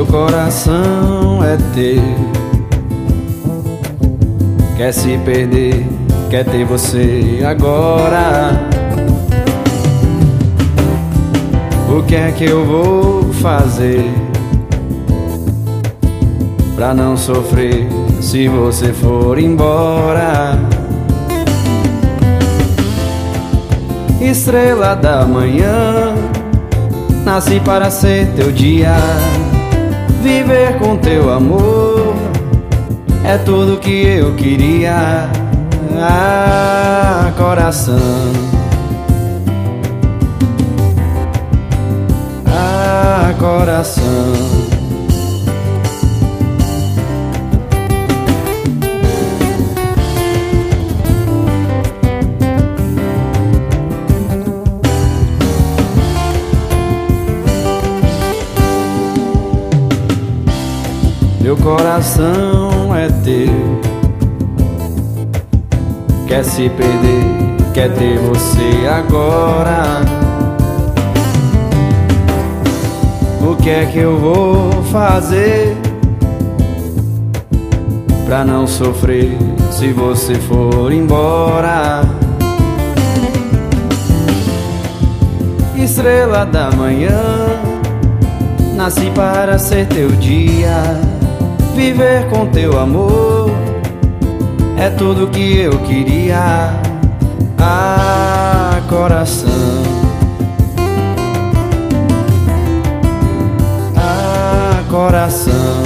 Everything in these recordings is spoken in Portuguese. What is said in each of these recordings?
Meu coração é teu, quer se perder, quer ter você agora. O que é que eu vou fazer pra não sofrer se você for embora? Estrela da manhã, nasci para ser teu dia. Viver com teu amor é tudo que eu queria. Ah, coração, ah, coração. Meu coração é teu, quer se perder, quer ter você agora. O que é que eu vou fazer pra não sofrer se você for embora? Estrela da manhã, nasci para ser teu dia. Viver com teu amor é tudo que eu queria. Ah, coração, ah, coração,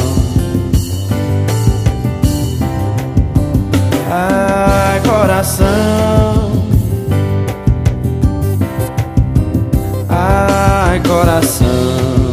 ah, coração, ah, coração.